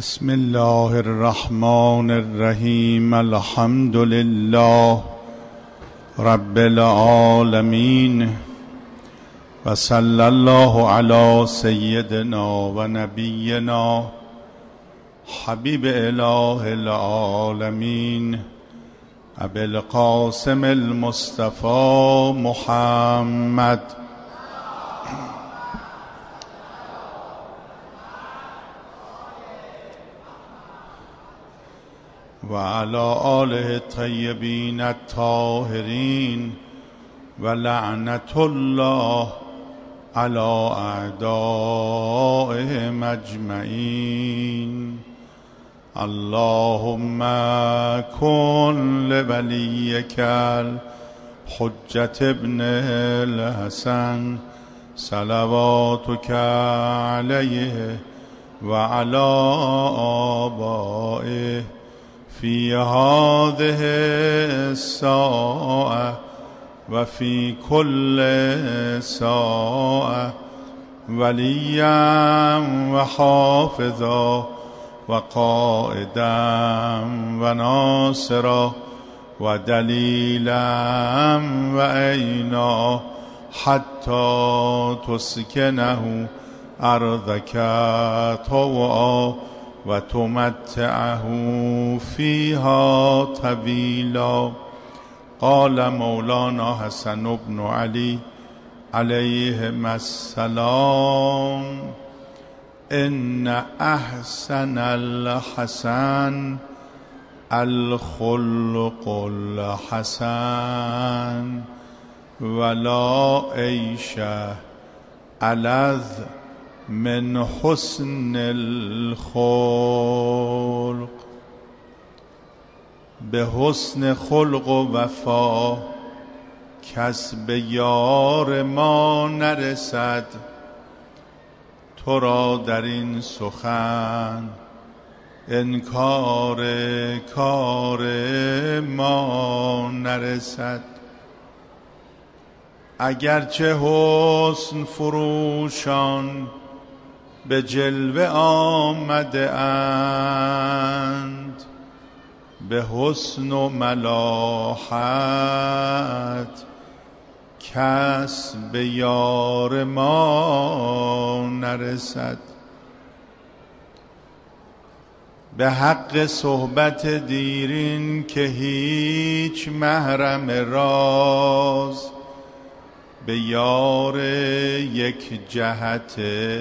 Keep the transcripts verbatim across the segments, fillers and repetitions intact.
بسم الله الرحمن الرحیم. الحمد لله رب العالمین و صلی الله علی سیدنا و نبینا حبیب اله العالمین ابی القاسم المصطفى محمد و علی آله الطیبین الطاهرین و لعنت الله علی اعدائهم اجمعین. اللهم کن لولیک الحجة ابن الحسن صلواتک علیه و علی آبائه في هذه الساعة وفي كل ساعة وليا وحافظا وقائدا وناصرا ودليلا وعينا حتى تسكنه أرضك طوعا و تمتعه فيها طويلا. قال مولانا حسن بن علي عليهم السلام ان احسن الحسن الخلق الحسن ولا عيش ألذ من حسن الخلق. به حسن خلق و وفا کس به یار ما نرسد، تو را در این سخن انکار کار ما نرسد. اگرچه حسن فروشان به جلوه آمده اند، به حسن و ملاحت کس به یار ما نرسد. به حق صحبت دیرین که هیچ محرم راز، به یار یک جهت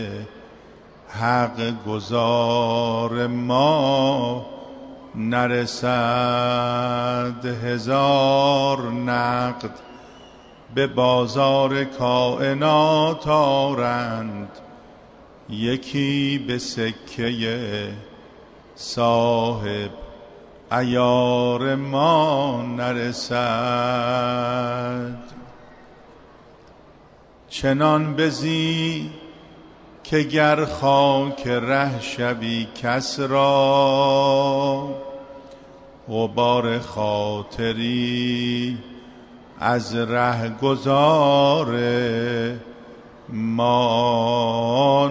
حق گزار ما نرسد. هزار نقد به بازار کائنات آرند، یکی به سکه صاحب عیار ما نرسد. چنان بزی که گر خاک ره شوی کس را، غبار خاطری از ره گذار ما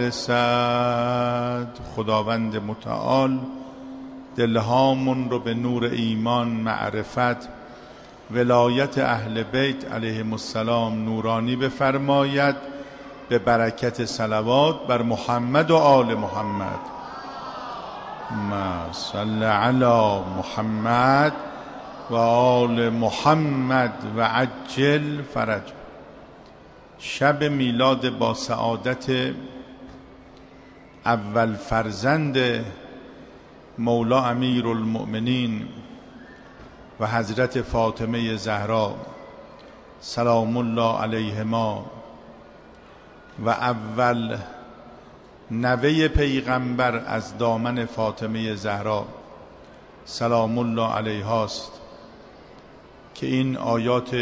نرسد. خداوند متعال دلهامون رو به نور ایمان، معرفت، ولایت اهل بیت علیهم السلام نورانی بفرماید، به برکت صلوات بر محمد و آل محمد. ما صل علی محمد و آل محمد و عجل فرج. شب میلاد با سعادت اول فرزند مولا امیر المؤمنین و حضرت فاطمه زهرا سلام الله علیهما و اول نوه پیغمبر از دامن فاطمه زهرا سلام الله علیهاست که این آیات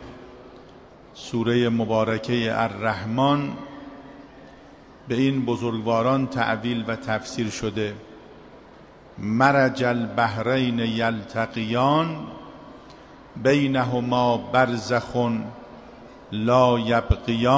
سوره مبارکه الرحمن به این بزرگواران تعویل و تفسیر شده. مرج البحرین یلتقیان بینهما برزخ لا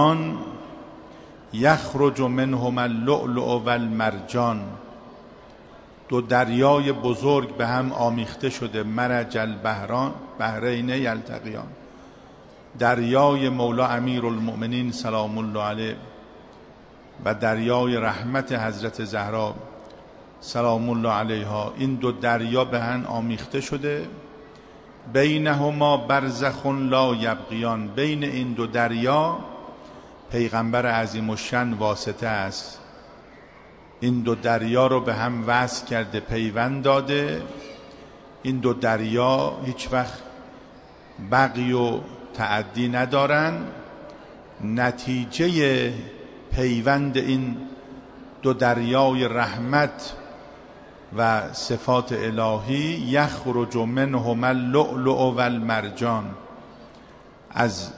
یبغیان یخرج منهما اللؤلؤ والمرجان. دو دریای بزرگ به هم آمیخته شده، مرج البحران بحرین یلتقیان. دریای مولا امیرالمؤمنین سلام الله علیه و دریای رحمت حضرت زهرا سلام الله علیها، این دو دریا به هم آمیخته شده. بینهما برزخ لا یبغیان، بین این دو دریا پیغمبر عظیم الشأن واسطه است. این دو دریا رو به هم وصل کرده، پیوند داده. این دو دریا هیچ وقت بغی و تعدی ندارن. نتیجه پیوند این دو دریای رحمت و صفات الهی یخرج منهما اللؤلؤ و المرجان، از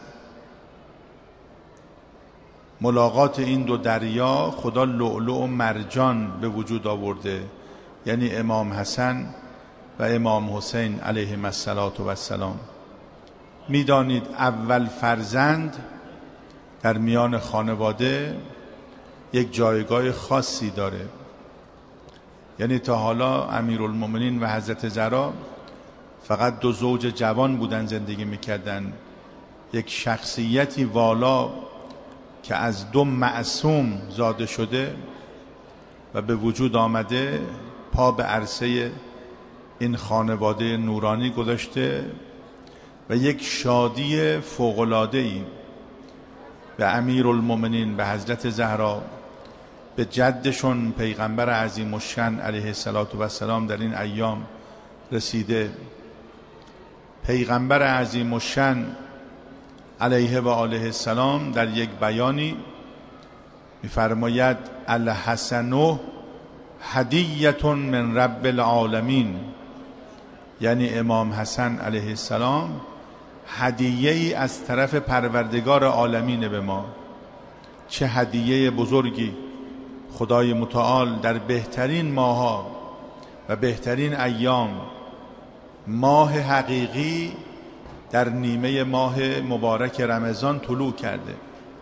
ملاقات این دو دریا خدا لؤلؤ و مرجان به وجود آورده، یعنی امام حسن و امام حسین علیهم السلام. میدانید اول فرزند در میان خانواده یک جایگاه خاصی داره. یعنی تا حالا امیرالمؤمنین و حضرت زهرا فقط دو زوج جوان بودن، زندگی میکردن. یک شخصیتی والا که از دو معصوم زاده شده و به وجود آمده پا به عرصه این خانواده نورانی گذاشته و یک شادی فوق‌العاده‌ای به امیرالمؤمنین به حضرت زهرا، به جدشون پیغمبر عظیم الشأن علیه السلام در این ایام رسیده. پیغمبر عظیم الشأن علیه و آله السلام در یک بیانی می‌فرماید الحسن هدیة من رب العالمین، یعنی امام حسن علیه السلام هدیه ای از طرف پروردگار عالمین به ما. چه هدیه بزرگی خدای متعال در بهترین ماها و بهترین ایام، ماه حقیقی در نیمه ماه مبارک رمضان طلوع کرده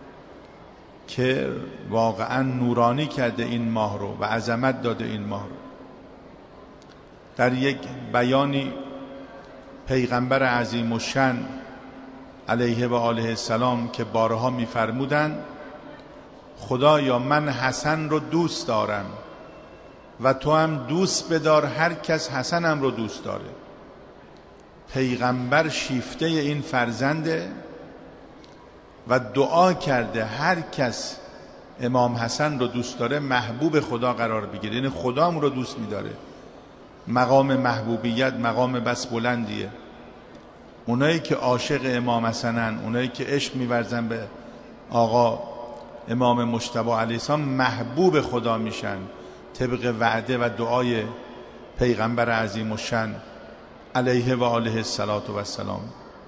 که واقعا نورانی کرده این ماه رو و عظمت داده این ماه رو. در یک بیانی پیغمبر عظیم الشأن علیه و آله السلام که بارها می‌فرمودند خدایا من حسن رو دوست دارم و تو هم دوست بدار هر کس حسنم رو دوست داره. پیغمبر شیفته این فرزنده و دعا کرده هر کس امام حسن رو دوست داره محبوب خدا قرار بگیره، یعنی خدا هم رو دوست می‌داره. مقام محبوبیت مقام بس بلندیه. اونایی که عاشق امام حسنن، اونایی که عشق می‌ورزن به آقا امام مجتبی علیه السلام، محبوب خدا میشن طبق وعده و دعای پیغمبر عظیم الشأن علیه و آله السلام.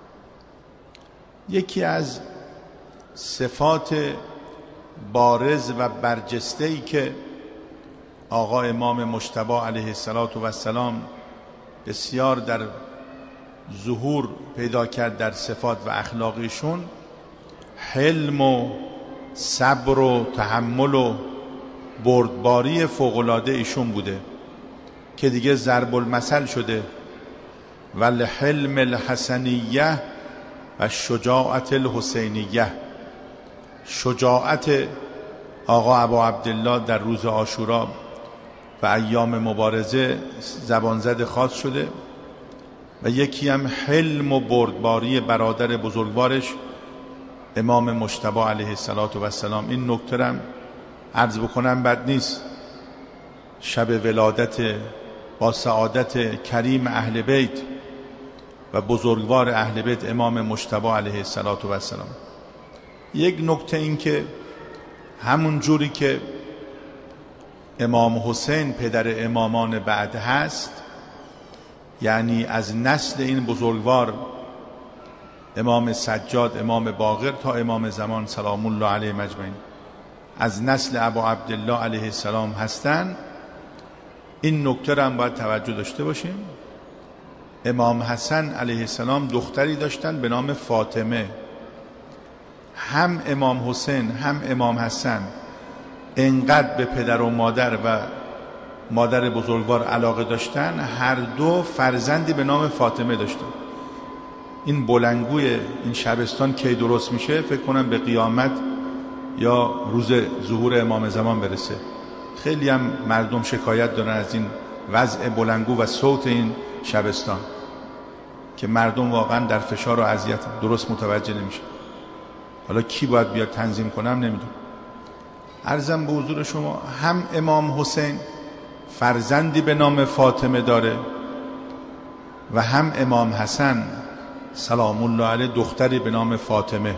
یکی از صفات بارز و برجسته‌ای که آقا امام مجتبی علیه السلام بسیار در ظهور پیدا کرد در صفات و اخلاقیشون، حلم و صبر و تحمل و بردباری فوق‌العاده ایشون بوده که دیگه ضرب المثل شده. والحلم الحسنیه و شجاعت الحسینیه. شجاعت آقا ابا عبدالله در روز عاشورا و ایام مبارزه زبان زد خاص شده و یکی هم حلم و بردباری برادر بزرگوارش امام مجتبی علیه السلام. این نکته هم عرض بکنم بد نیست. شب ولادت با سعادت کریم اهل بیت و بزرگوار اهل بیت امام مجتبی علیه السلام. یک نکته این که همون جوری که امام حسین پدر امامان بعد هست، یعنی از نسل این بزرگوار امام سجاد، امام باقر تا امام زمان سلام الله علیه اجمعین از نسل ابا عبدالله علیه السلام هستند. این نکته را هم باید توجه داشته باشیم. امام حسن علیه السلام دختری داشتن به نام فاطمه. هم امام حسین هم امام حسن انقدر به پدر و مادر و مادر بزرگوار علاقه داشتن، هر دو فرزندی به نام فاطمه داشتن. این بلنگوی این شبستان کی درست میشه؟ فکر کنم به قیامت یا روز ظهور امام زمان برسه. خیلی هم مردم شکایت دارن از این وضع بلنگو و صوت این شبستان که مردم واقعا در فشار و اذیت درست متوجه نمیشه. حالا کی باید بیاد تنظیم کنم نمیدونم. عرضم به حضور شما هم امام حسین فرزندی به نام فاطمه داره و هم امام حسن سلام الله علیه دختری به نام فاطمه.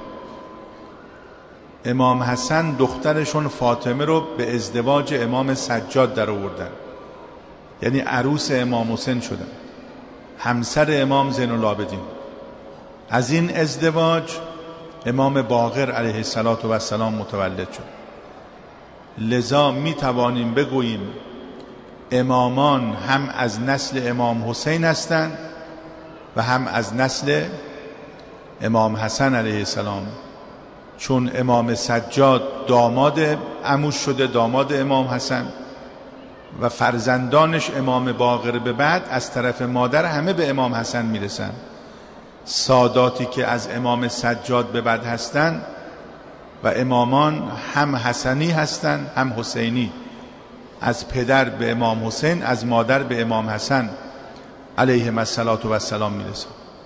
امام حسن دخترشون فاطمه رو به ازدواج امام سجاد در آوردن، یعنی عروس امام حسین شدن، همسر امام زین العابدین. از این ازدواج امام باقر علیه السلام متولد شد. لذا می توانیم بگوییم امامان هم از نسل امام حسین هستند و هم از نسل امام حسن علیه السلام، چون امام سجاد داماد عموش شده، داماد امام حسن، و فرزندانش امام باقر به بعد از طرف مادر همه به امام حسن میرسن. ساداتی که از امام سجاد به بعد هستند و امامان هم حسنی هستند هم حسینی، از پدر به امام حسین، از مادر به امام حسن علیهم السلام میرسن.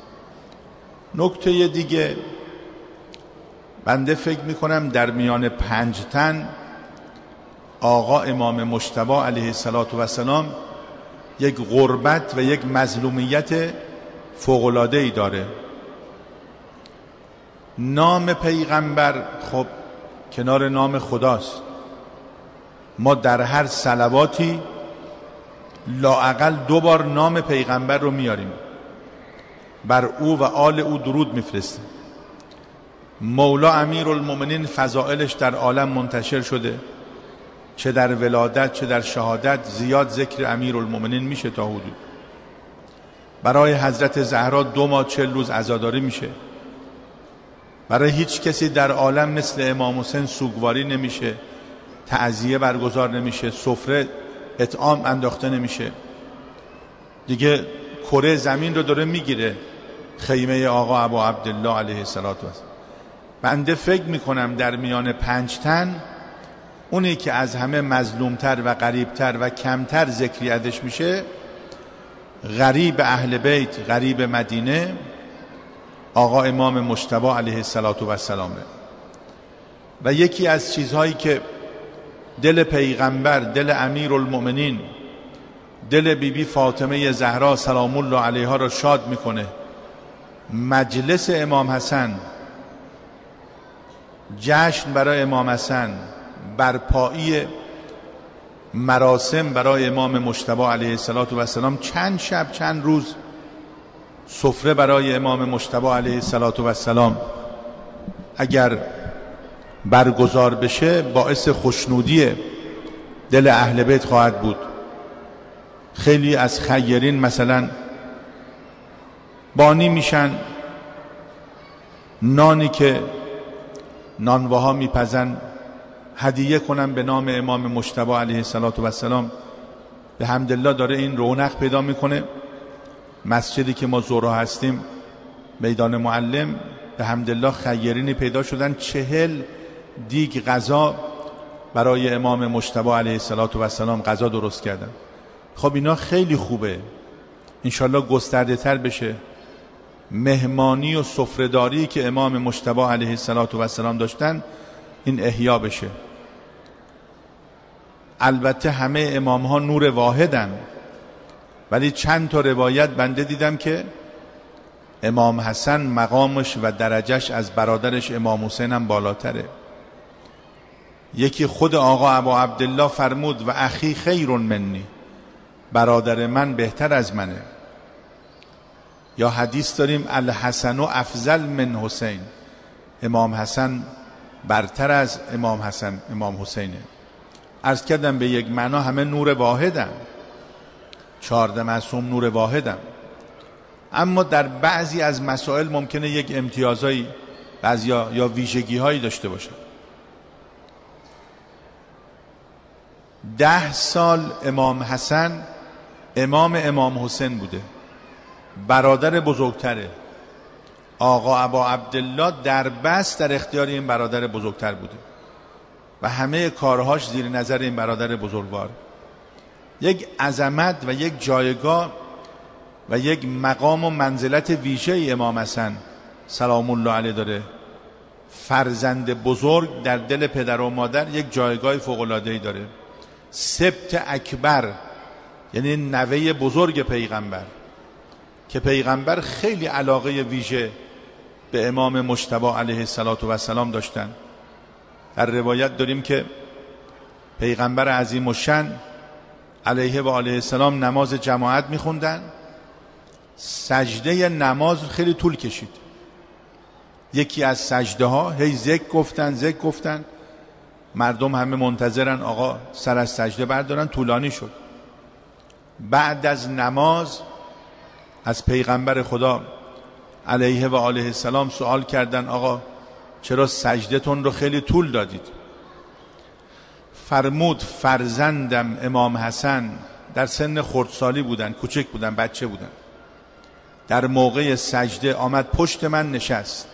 نکته دیگه، بنده فکر میکنم در میان پنج تن آقا امام مجتبی علیه السلام یک غربت و یک مظلومیت فوق‌العاده‌ای داره. نام پیغمبر خب کنار نام خداست. ما در هر صلواتی لااقل دو بار نام پیغمبر رو میاریم، بر او و آل او درود میفرستیم. مولا امیرالمومنین فضائلش در عالم منتشر شده، چه در ولادت چه در شهادت زیاد ذکر امیرالمومنین میشه تا حدود. برای حضرت زهرا دو ماه چل روز عزاداری میشه. برای هیچ کسی در عالم مثل امام حسین سوگواری نمیشه، تعزیه برگزار نمیشه، سفره اطعام انداخته نمیشه. دیگه کره زمین رو داره میگیره خیمه آقا ابا عبدالله علیه السلام. بنده فکر میکنم در میان پنج تن اونی که از همه مظلومتر و غریبتر و کمتر ذکری ازش میشه، غریب اهل بیت، غریب مدینه، آقا امام مجتبی علیه السلام. و یکی از چیزهایی که دل پیغمبر، دل امیرالمؤمنین، دل بیبی فاطمه زهرا سلام الله علیها را شاد میکنه، مجلس امام حسن، جشن برای امام حسن، برپایی مراسم برای امام مجتبی علیه السلام، چند شب چند روز سفره برای امام مجتبی علیه السلام اگر برگزار بشه باعث خوشنودی دل اهل بیت خواهد بود. خیلی از خیرین مثلا بانی میشن، نانی که نانواها میپزن هدیه کنن به نام امام مجتبی علیه السلام. به حمدالله داره این رونق پیدا میکنه. مسجدی که ما زورا هستیم، میدان معلم، به حمدالله خیرینی پیدا شدن، چهل دیگ غذا برای امام مجتبی علیه السلام غذا درست کردن. خب اینا خیلی خوبه، انشالله گسترده تر بشه. مهمانی و سفره‌داری که امام مجتبی علیه السلام داشتن این احیا بشه. البته همه امام ها نور واحدن، ولی چند تا روایت بنده دیدم که امام حسن مقامش و درجش از برادرش امام حسین هم بالاتره. یکی خود آقا ابا عبدالله فرمود و اخی خیر منی، برادر من بهتر از منه. یا حدیث داریم الحسن افضل من حسین، امام حسن برتر از امام حسن امام حسینه. عرض کردم به یک معنا همه نور واحدن، چهارده معصوم نور واحدن، اما در بعضی از مسائل ممکنه یک امتیازایی بعضی یا ویژگی هایی داشته باشه. ده سال امام حسن امام امام حسین بوده، برادر بزرگتره. آقا ابا عبدالله در بس در اختیار این برادر بزرگتر بوده و همه کارهاش زیر نظر این برادر بزرگوار. یک عظمت و یک جایگاه و یک مقام و منزلت ویژه امام حسن سلام الله علیه داره. فرزند بزرگ در دل پدر و مادر یک جایگاه فوق‌العاده‌ای داره. سبط اکبر یعنی نوه بزرگ پیغمبر، که پیغمبر خیلی علاقه ویژه به امام مجتبی علیه السلام داشتن. در روایت داریم که پیغمبر عظیم الشأن علیه و آله السلام نماز جماعت میخوندن، سجده نماز خیلی طول کشید. یکی از سجده ها هی ذکر گفتن ذکر گفتن، مردم همه منتظرن آقا سر از سجده بردارن، طولانی شد. بعد از نماز از پیغمبر خدا علیه و آله السلام سوال کردن آقا چرا سجدتون رو خیلی طول دادید؟ فرمود فرزندم امام حسن در سن خردسالی بودن، کوچک بودن، بچه بودن، در موقع سجده آمد پشت من نشست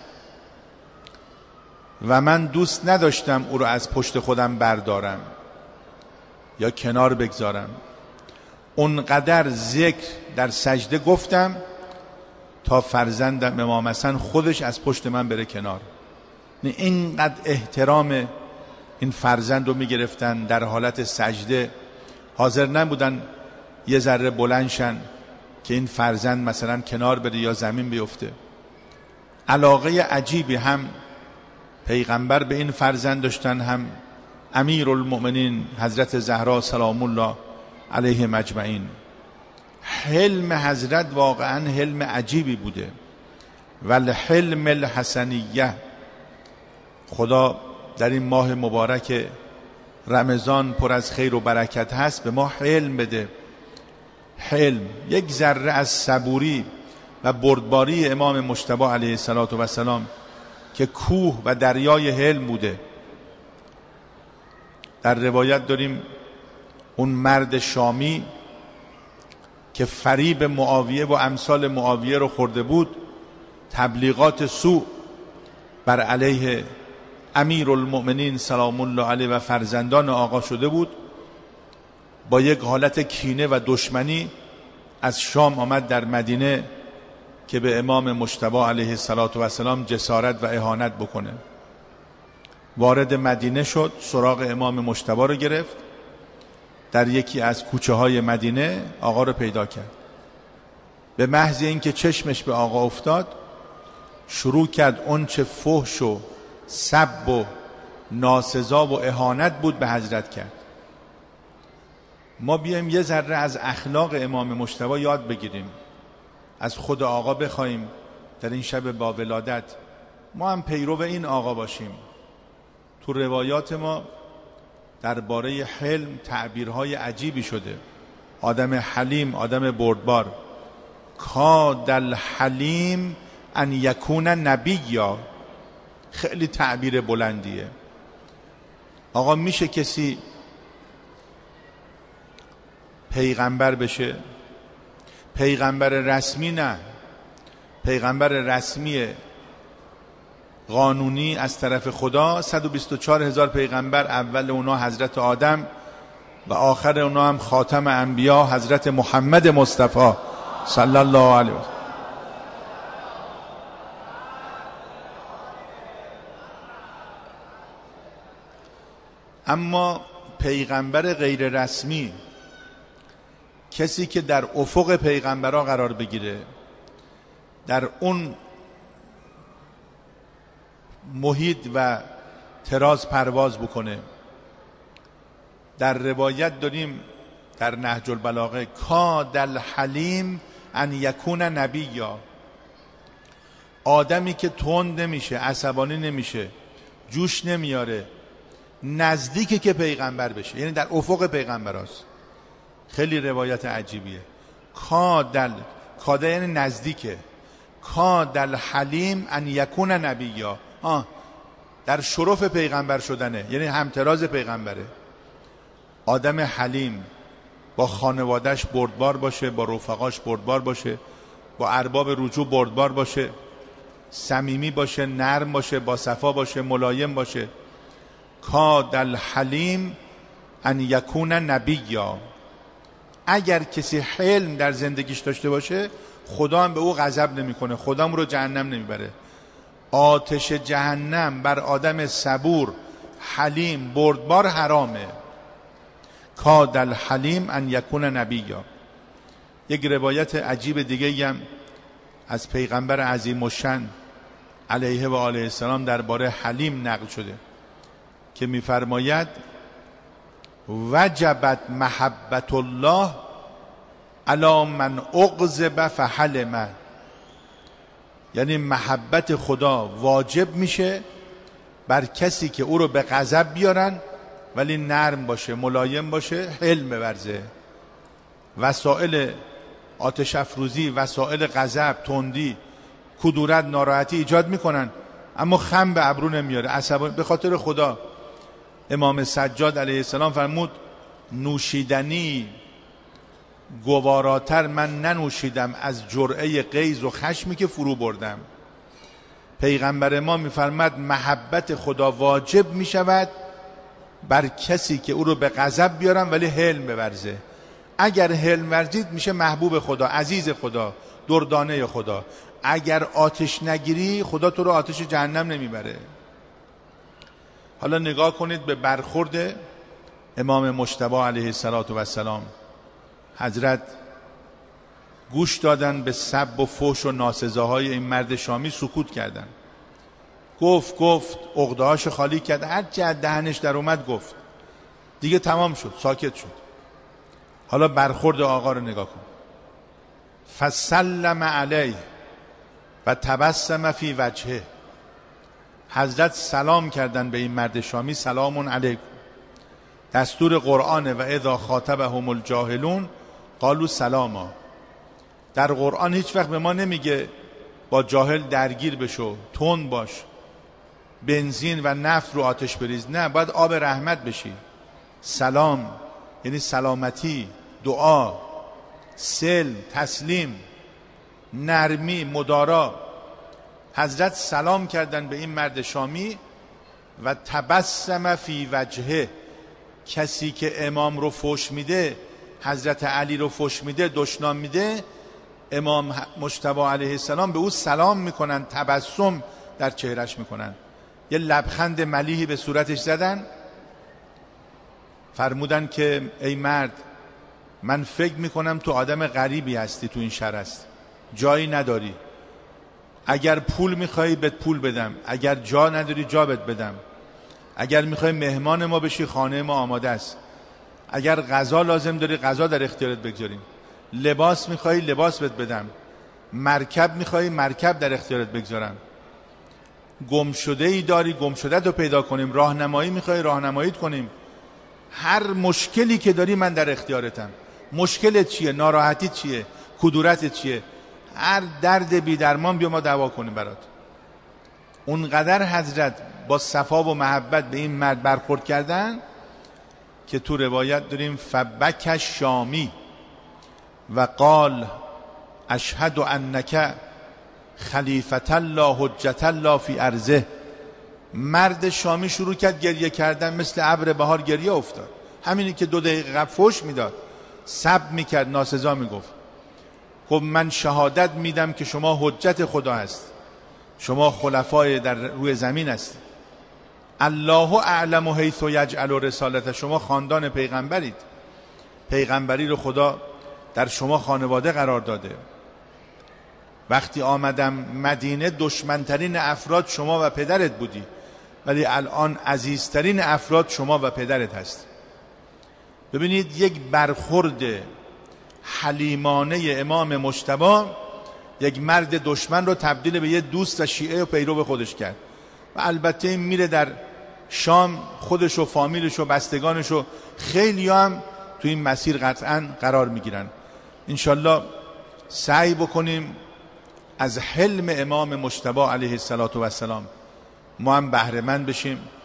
و من دوست نداشتم او رو از پشت خودم بردارم یا کنار بگذارم. اونقدر ذکر در سجده گفتم تا فرزندم امام حسن خودش از پشت من بره کنار. اینقدر احترام این فرزند رو میگرفتن، در حالت سجده حاضر نبودن یه ذره بلندشن که این فرزند مثلا کنار بره یا زمین بیفته. علاقه عجیبی هم پیغمبر به این فرزند داشتن، هم امیرالمؤمنین حضرت زهرا سلام الله علیه مجمعین. حلم حضرت واقعا حلم عجیبی بوده. والحلم الحسنیه، خدا در این ماه مبارک رمضان پر از خیر و برکت هست به ما حلم بده. حلم، یک ذره از صبوری و بردباری امام مجتبی علیه السلام که کوه و دریای حلم بوده. در روایت داریم اون مرد شامی که فریب معاویه و امثال معاویه رو خورده بود، تبلیغات سوء بر علیه امیرالمؤمنین سلام الله علیه و فرزندان آقا شده بود، با یک حالت کینه و دشمنی از شام آمد در مدینه که به امام مجتبی علیه السلام جسارت و اهانت بکنه. وارد مدینه شد، سراغ امام مجتبی رو گرفت، در یکی از کوچه های مدینه آقا رو پیدا کرد. به محض اینکه چشمش به آقا افتاد شروع کرد اون چه فحش و سب و ناسزا و اهانت بود به حضرت کرد. ما بیایم یه ذره از اخلاق امام مجتبی یاد بگیریم، از خود آقا بخوایم در این شب با ولادت ما هم پیرو این آقا باشیم. تو روایات ما درباره حلم تعبیرهای عجیبی شده. آدم حلیم، آدم بردبار. کاد الحلیم ان یکون نبیا، خیلی تعبیر بلندیه. آقا میشه کسی پیغمبر بشه؟ پیغمبر رسمی نه، پیغمبر رسمی قانونی از طرف خدا صد و بیست و چهار هزار پیغمبر، اول اونا حضرت آدم و آخر اونا هم خاتم انبیا حضرت محمد مصطفی صلی الله علیه وسلم. اما پیغمبر غیر رسمی، کسی که در افق پیغمبرها قرار بگیره، در اون محیط و تراز پرواز بکنه، در روایت داریم در نهج البلاغه کاد الحلیم ان یکون نبیا، آدمی که تند نمیشه، عصبانی نمیشه، جوش نمیاره، نزدیکی که پیغمبر بشه، یعنی در افق پیغمبر هست. خیلی روایت عجیبیه. کادل، کاده یعنی نزدیکه. کادل حلیم ان یکون نبیا، آه در شرف پیغمبر شدنه، یعنی همتراز پیغمبره. آدم حلیم، با خانوادهش بردبار باشه، با رفقاش بردبار باشه، با ارباب رجوع بردبار باشه، صمیمی باشه، نرم باشه، با صفا باشه، ملایم باشه. کاد الحلیم ان یکون نبیا. اگر کسی حلم در زندگیش داشته باشه خدا هم به او غضب نمیکنه، خدا هم رو جهنم نمیبره. آتش جهنم بر آدم صبور، حلیم، بردبار حرامه. کاد الحلیم ان یکون نبیا. یک روایت عجیب دیگه هم از پیغمبر عظیم الشأن علیه و آله السلام درباره حلیم نقل شده که میفرماید وجبت محبت الله علی من اغضب فحلم. یعنی محبت خدا واجب میشه بر کسی که او رو به غضب بیارن ولی نرم باشه، ملایم باشه، حلم بورزه. وسائل آتش افروزی، وسائل غضب، تندی، کدورت، ناراحتی ایجاد میکنن اما خم به ابرو نمیاره، عصبانی به خاطر خدا. امام سجاد علیه السلام فرمود نوشیدنی گواراتر من ننوشیدم از جرعه غیظ و خشمی که فرو بردم. پیغمبر ما میفرماد محبت خدا واجب میشود بر کسی که او رو به غضب بیارن ولی حلم بورزه. اگر حلم ورزید میشه محبوب خدا، عزیز خدا، دردانه خدا. اگر آتش نگیری خدا تو رو آتش جهنم نمیبره. حالا نگاه کنید به برخورد امام مجتبی علیه السلام. حضرت گوش دادن به سب و فحش و ناسزاهای این مرد شامی، سکوت کردن. گفت گفت عقده‌هاش خالی کرد، هر چه از دهنش در اومد گفت. دیگه تمام شد، ساکت شد. حالا برخورد آقا رو نگاه کن. فسلم علیه و تبسم فی وجهه. حضرت سلام کردن به این مرد شامی، سلام علیکم. دستور قرآن و اذا خاطبهم الجاهلون قالوا سلاما. در قرآن هیچ وقت به ما نمیگه با جاهل درگیر بشو، تند باش، بنزین و نفت رو آتش بریز. نه، باید آب رحمت بشی. سلام یعنی سلامتی، دعا، سلم، تسلیم، نرمی، مدارا. حضرت سلام کردن به این مرد شامی و تبسم فی وجهه. کسی که امام رو فحش میده، حضرت علی رو فحش میده، دشنام میده، امام مجتبی علیه السلام به او سلام میکنن، تبسم در چهرش میکنن، یه لبخند ملیحی به صورتش زدن. فرمودن که ای مرد، من فکر میکنم تو آدم غریبی هستی، تو این شهر هست، جایی نداری. اگر پول میخوایی بهت پول بدم، اگر جا نداری جا بهت بدم، اگر میخوای مهمان ما بشی خانه ما آماده است، اگر غذا لازم داری غذا در اختیارت بگذاریم، لباس میخوایی لباس بهت بدم، مرکب میخوایی مرکب در اختیارت بگذارم، گم شده ای داری گم شده تو پیدا کنیم، راهنمایی میخوایی راهنماییت کنیم، هر مشکلی که داری من در اختیارتم. مشکلت چیه؟ ناراحتی چیه؟ کدورت چیه؟ هر درد بی درمان بیا ما دوا کنیم برات. اونقدر حضرت با صفا و محبت به این مرد برخورد کردن که تو روایت داریم فبک شامی و قال اشهد انک خلیفة الله حجة الله فی ارضه. مرد شامی شروع کرد گریه کردن، مثل ابر بهار گریه افتاد. همینی که دو دقیقه قبل فحش میداد، سب میکرد، ناسزا میگفت. خب من شهادت میدم که شما حجت خدا هست، شما خلفای در روی زمین هست. الله اعلم حیث یجعل رسالته. شما خاندان پیغمبرید، پیغمبری رو خدا در شما خانواده قرار داده. وقتی آمدم مدینه دشمنترین افراد شما و پدرت بودی، ولی الان عزیزترین افراد شما و پدرت هست. ببینید یک برخورد حلیمانه امام مجتبی یک مرد دشمن رو تبدیل به یه دوست و شیعه و پیرو خودش کرد. و البته میره در شام خودش و فامیلش و بستگانش و خیلی هم تو این مسیر قطعا قرار میگیرن. انشالله سعی بکنیم از حلم امام مجتبی علیه السلام ما هم بهره مند بشیم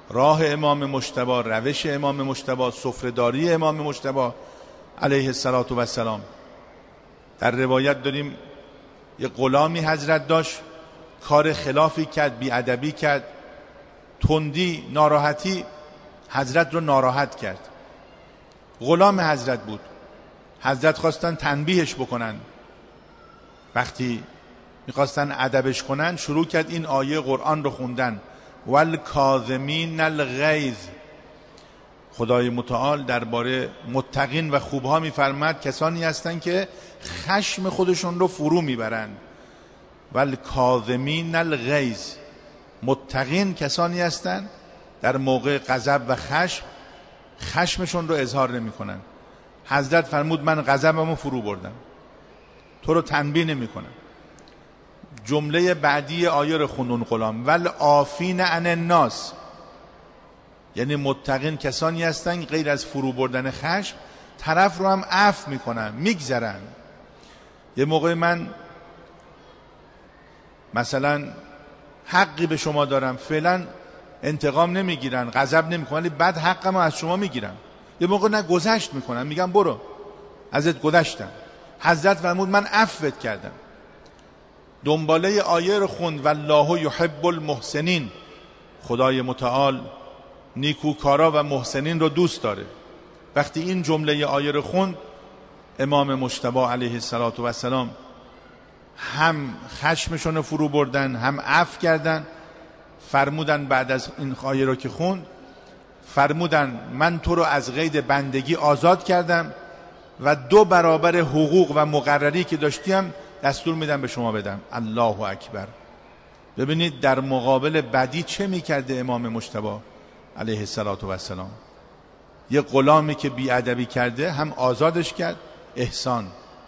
راه امام مجتبی، روش امام مجتبی، سفره‌داری امام مجتبی علیه السلام. در روایت داریم یه غلامی حضرت داشت، کار خلافی کرد، بیادبی کرد، تندی، ناراحتی حضرت رو ناراحت کرد. غلام حضرت بود، حضرت خواستن تنبیهش بکنن. وقتی میخواستن ادبش کنن شروع کرد این آیه قرآن رو خوندن، والکاظمین الغیظ. خدای متعال درباره متقین و خوبها میفرماد کسانی هستند که خشم خودشون رو فرو میبرند. والکاظمین الغیظ، متقین کسانی هستند در موقع غضب و خشم خشمشون رو اظهار نمیکنن. حضرت فرمود من غضبمو فرو بردم، تو رو تنبیه نمیکنم. جمله بعدی آیه رو خوندون غلام، والعافین عن الناس، یعنی متقین کسانی هستن غیر از فرو بردن خشم طرف رو هم عفو میکنن، میگذرن. یه موقع من مثلا حقی به شما دارم، فعلا انتقام نمیگیرن، غضب نمیکنن، ولی بعد حقمو از شما میگیرن. یه موقع نه گذشت میکنن، میگم برو ازت گذشتم. حضرت فرمود من عفوت کردم. دنباله آیه رو خوند، والله یحب المحسنین، خدای متعال نیکوکارا و محسنین رو دوست داره. وقتی این جمله آیه رو خوند، امام مجتبی علیه السلام هم خشمشون رو فرو بردن، هم عفو کردن. فرمودن بعد از این آیه رو که خوند، فرمودن من تو رو از قید بندگی آزاد کردم و دو برابر حقوق و مقرری که داشتیم دستور میدم به شما بدم. الله اکبر. ببینید در مقابل بدی چه میکرده امام مجتبی علیه السلام. یه غلامی که بیادبی کرده هم آزادش کرد. احسان.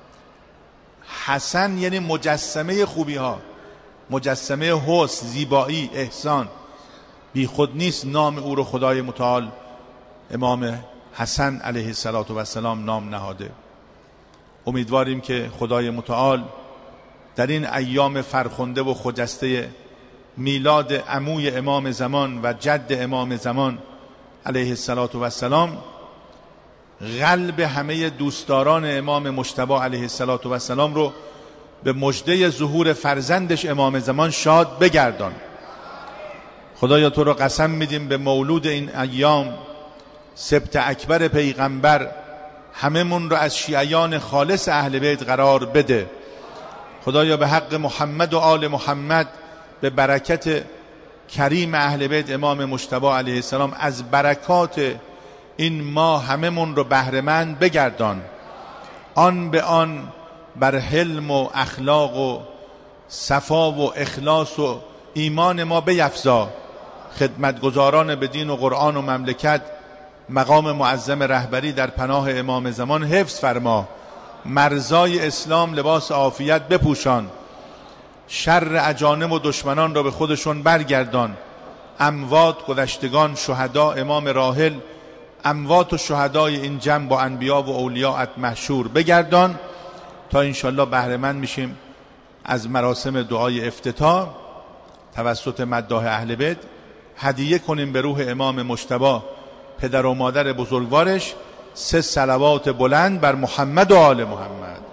حسن یعنی مجسمه خوبی ها، مجسمه حسن، زیبایی، احسان. بی خود نیست نام او رو خدای متعال امام حسن علیه السلام نام نهاده. امیدواریم که خدای متعال در این ایام فرخنده و خجسته میلاد عموی امام زمان و جد امام زمان علیه السلام قلب همه دوستداران امام مجتبی علیه السلام رو به مژده ظهور فرزندش امام زمان شاد بگردان. خدایا تو رو قسم میدیم به مولود این ایام، سبت اکبر پیغمبر، همه من رو از شیعیان خالص اهل بیت قرار بده. خدایا به حق محمد و آل محمد، به برکت کریم اهل بیت امام مجتبی علیه السلام، از برکات این ما همه من رو بهره‌مند بگردان. آن به آن بر حلم و اخلاق و صفا و اخلاص و ایمان ما بیفزا. خدمتگزاران به دین و قرآن و مملکت، مقام معظم رهبری در پناه امام زمان حفظ فرما. مرزای اسلام لباس عافیت بپوشان. شر اجانم و دشمنان را به خودشون برگردان. اموات، گذشتگان، شهدا، امام راحل، اموات و شهدای این جمع با انبیا و اولیاءت محشور بگردان، تا انشالله بهره‌مند میشیم از مراسم دعای افتتاح توسط مداح اهل بیت. هدیه کنیم به روح امام مجتبی پدر و مادر بزرگوارش سه صلوات بلند بر محمد و آل محمد.